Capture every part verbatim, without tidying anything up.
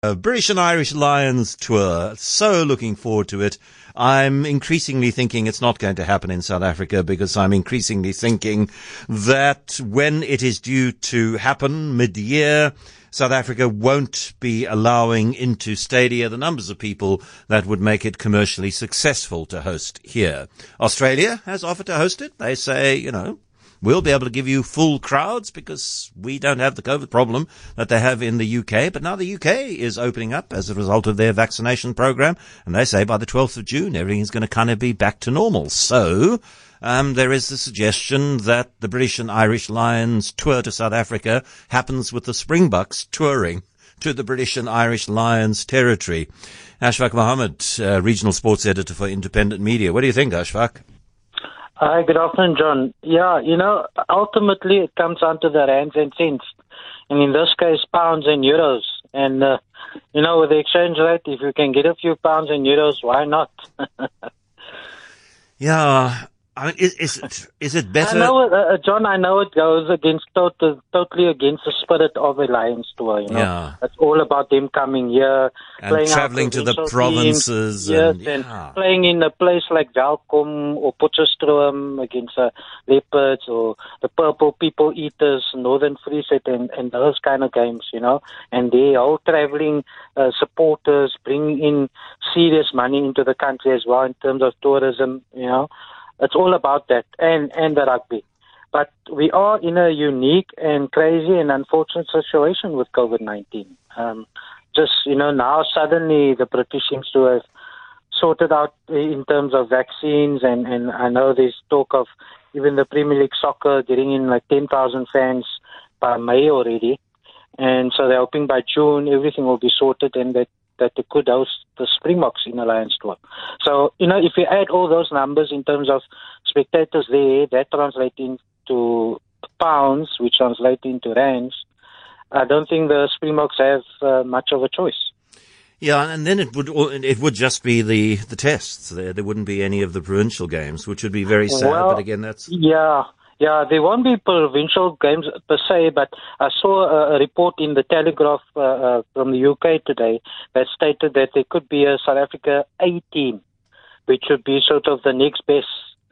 Uh, British and Irish Lions tour. So looking forward to it. I'm increasingly thinking it's not going to happen in South Africa because I'm increasingly thinking that when it is due to happen mid-year, South Africa won't be allowing into stadia the numbers of people that would make it commercially successful to host here. Australia has offered to host it. They say, you know, we'll be able to give you full crowds because we don't have the COVID problem that they have in the U K. But now the U K is opening up as a result of their vaccination program. And they say by the twelfth of June, everything's going to kind of be back to normal. So um, there is the suggestion that the British and Irish Lions tour to South Africa happens with the Springboks touring to the British and Irish Lions territory. Ashfaq Mohammed, uh, regional sports editor for Independent Media. What do you think, Ashfaq? Hi, good afternoon, John. Yeah, you know, ultimately it comes down to the rands and cents. And in this case, pounds and euros. And, uh, you know, with the exchange rate, if you can get a few pounds and euros, why not? Yeah. I mean, is, is it, is it better? I know, uh, John, I know it goes against total, totally against the spirit of the Lions tour, you know. Yeah. It's all about them coming here, and playing traveling to the provinces. Teams, yes, and, and yeah. playing in a place like Welkom or Potchefstroom against uh, Leopards or the Purple People Eaters, Northern Free State, and, and those kind of games, you know. And they all traveling uh, supporters bring in serious money into the country as well in terms of tourism, you know. It's all about that and, and the rugby. But we are in a unique and crazy and unfortunate situation with COVID nineteen. Um, just, you know, now suddenly the British seems to have sorted out in terms of vaccines. And, and I know there's talk of even the Premier League soccer getting in like ten thousand fans by May already. And so they're hoping by June everything will be sorted and that that they could host the Springboks in the Lions tour. So, you know, if you add all those numbers in terms of spectators there, that translates into pounds, which translate into rands. I don't think the Springboks have uh, much of a choice. Yeah, and then it would it would just be the, the tests. There there wouldn't be any of the provincial games, which would be very sad. Well, but again, that's yeah. Yeah, there won't be provincial games per se, but I saw a, a report in the Telegraph uh, uh, from the U K today that stated that there could be a South Africa A team, which would be sort of the next best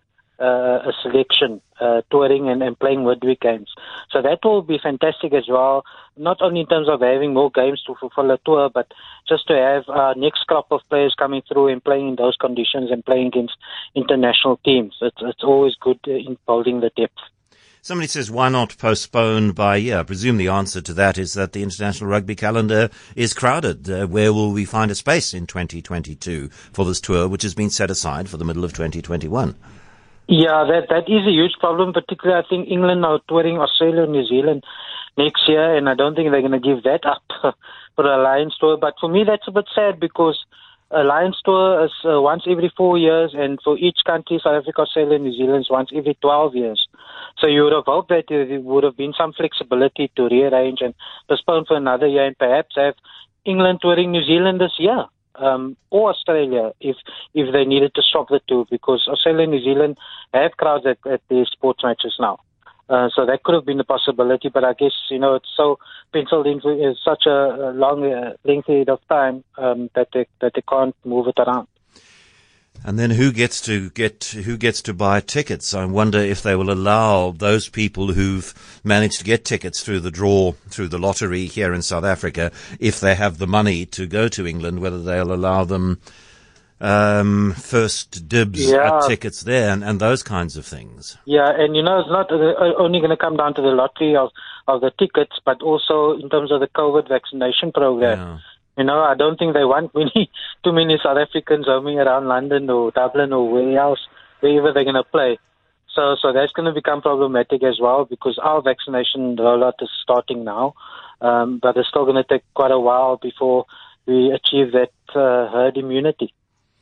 uh, a selection, uh, touring and, and playing midweek games. So that will be fantastic as well, not only in terms of having more games to fulfill a tour, but just to have our next crop of players coming through and playing in those conditions and playing against international teams. It's, it's always good in building the depth. Somebody says, why not postpone by a year? I presume the answer to that is that the international rugby calendar is crowded. Uh, where will we find a space in twenty twenty-two for this tour, which has been set aside for the middle of twenty twenty-one? Yeah, that that is a huge problem, particularly I think England are touring Australia and New Zealand next year, and I don't think they're going to give that up for a Lions tour. But for me, that's a bit sad because a Lions tour is uh, once every four years, and for each country, South Africa, Australia, and New Zealand, is once every twelve years. So you would have hoped that there would have been some flexibility to rearrange and postpone for another year and perhaps have England touring New Zealand this year. Um, or Australia, if if they needed to stop the two, because Australia and New Zealand have crowds at, at their sports matches now. Uh, so that could have been a possibility, but I guess, you know, it's so penciled in for uh, such a long uh, length of time um, that they that they can't move it around. And then who gets to get who gets to buy tickets? I wonder if they will allow those people who've managed to get tickets through the draw, through the lottery here in South Africa, if they have the money to go to England, whether they'll allow them um, first dibs yeah. at tickets there and, and those kinds of things. Yeah, and you know, it's not only going to come down to the lottery of, of the tickets, but also in terms of the COVID vaccination program. Yeah. You know, I don't think they want many, too many South Africans roaming around London or Dublin or where else, wherever they're going to play. So, so that's going to become problematic as well because our vaccination rollout is starting now, um, but it's still going to take quite a while before we achieve that uh, herd immunity.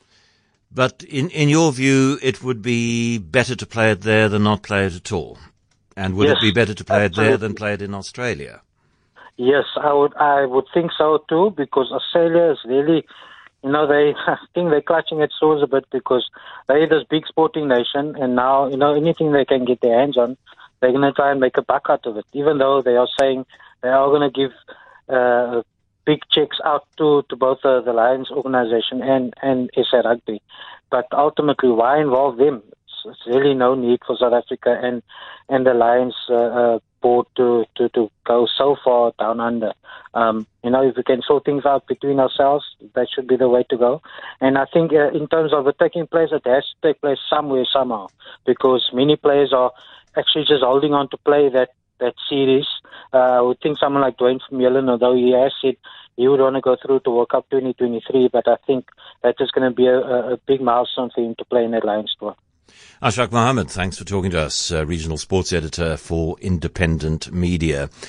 But in in your view, it would be better to play it there than not play it at all, and would yes, it be better to play absolutely. it there than play it in Australia? Yes, I would. I would think so too, because Australia is really, you know, they I think they're clutching at straws a bit because they're this big sporting nation, and now you know anything they can get their hands on, they're going to try and make a buck out of it. Even though they are saying they are going to give uh, big checks out to, to both uh, the Lions organization and, and S A Rugby. But ultimately, why involve them? It's, it's really no need for South Africa and, and the Lions uh, uh, board to, to, to go so far down under. Um, you know, if we can sort things out between ourselves, that should be the way to go. And I think uh, in terms of it taking place, it has to take place somewhere, somehow, because many players are actually just holding on to play that, that series. Uh, I would think someone like Dwayne Vermeulen, although he has said he would want to go through to World Cup twenty twenty-three, but I think that is going to be a, a big milestone for him to play in that Lions tour. Ashak Mohammed, thanks for talking to us, uh, Regional Sports Editor for Independent Media.